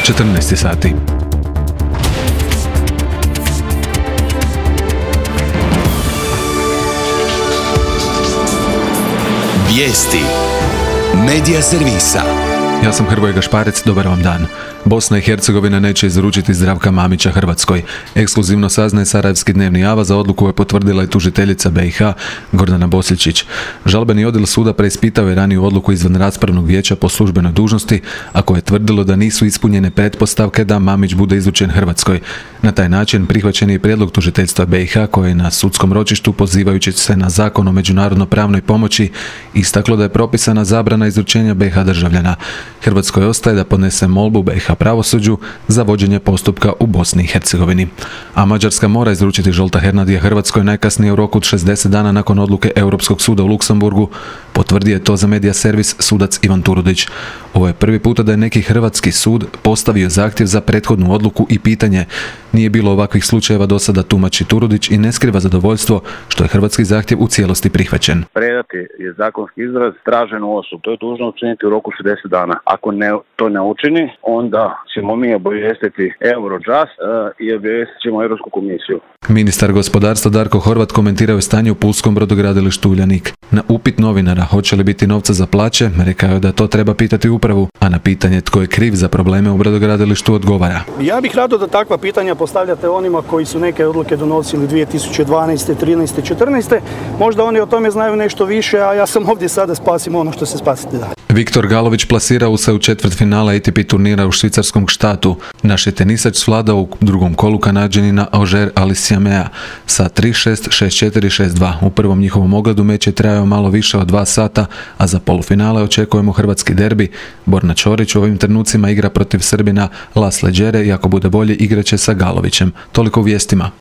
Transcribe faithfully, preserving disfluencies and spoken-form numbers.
četrnaest sati. Vijesti Medija servisa. Ja sam Hrvoje Gašparec, dobar vam dan. Bosna i Hercegovina neće izručiti Zdravka Mamića Hrvatskoj. Ekskluzivno saznaje Sarajevski dnevni Ava, za odluku je potvrdila i tužiteljica B i H Gordana Bosličić. Žalbeni odjel suda preispitao je raniju odluku izvan raspravnog vijeća po službenoj dužnosti, a koje je tvrdilo da nisu ispunjene pretpostavke da Mamić bude izručen Hrvatskoj. Na taj način prihvaćen je prijedlog tužiteljstva B i H koje je na sudskom ročištu, pozivajući se na Zakon o međunarodno pravnoj pomoći, istaklo da je propisana zabrana izručenja B i H državljana. Hrvatskoj ostaje da podnese molbu B i H pravosuđu za vođenje postupka u Bosni i Hercegovini. A Mađarska mora izručiti Zsolta Hernadija Hrvatskoj najkasnije u roku od šezdeset dana nakon odluke Europskog suda u Luksemburgu, potvrdio je to za Medija servis sudac Ivan Turudić. Ovo je prvi puta da je neki hrvatski sud postavio zahtjev za prethodnu odluku i pitanje. Nije bilo ovakvih slučajeva do sada, tumači Turudić i ne skriva zadovoljstvo što je hrvatski zahtjev u cijelosti prihvaćen. Predati je zakonski izraz traženu osobu. To je dužno učiniti u roku šezdeset dana. Ako ne, to ne učini, onda ćemo mi obavijestiti Eurojust uh, i obavijestit ćemo Europsku komisiju. Ministar gospodarstva Darko Horvat komentirao je stanje u pulskom brodogradilištu Uljanik. Na upit novinara hoće li biti novca za plaće, rekao je da to treba pitati upravu, a na pitanje tko je kriv za probleme u brodogradilištu odgovara. Ja bih rado da takva pitanja postavljate onima koji su neke odluke donosili dvije tisuće dvanaeste, trinaeste, četrnaeste. Možda oni o tome znaju nešto više, a ja sam ovdje sada spasim ono što se spasiti da. Viktor Galović plasirao se u četvrtfinale A T P turnira u švicarskom Štatu. Naš je tenisač svladao u drugom kolu Kanađanina Auger Alissiamea sa tri šest, šest četiri, šest dva. U prvom njihovom ogledu meč je trajao malo više od dva sata, a za polufinale očekujemo hrvatski derbi. Borna Ćorić u ovim trenucima igra protiv Srbina Lasle Đere i ako bude bolje igraće sa Galovićem. Toliko u vijestima.